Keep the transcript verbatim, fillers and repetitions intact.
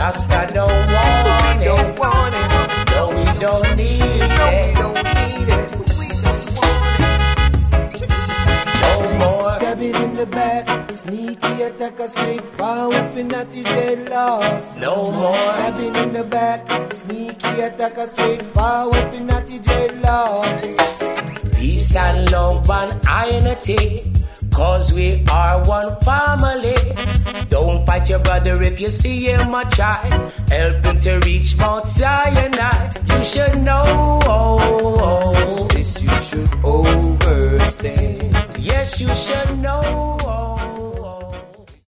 Rasta don't want it. Don't want it. No, we don't need No, we it. don't need it. We don't want it. No more. Stabbing in the back, sneaky attacker straight forward for natty dreadlocks. No more. Stabbing in the back, sneaky attacker straight forward for natty dreadlocks. Peace and love and unity, cause we are one family. Don't fight your brother if you see him a try. Help him to reach Mount Zion. You should know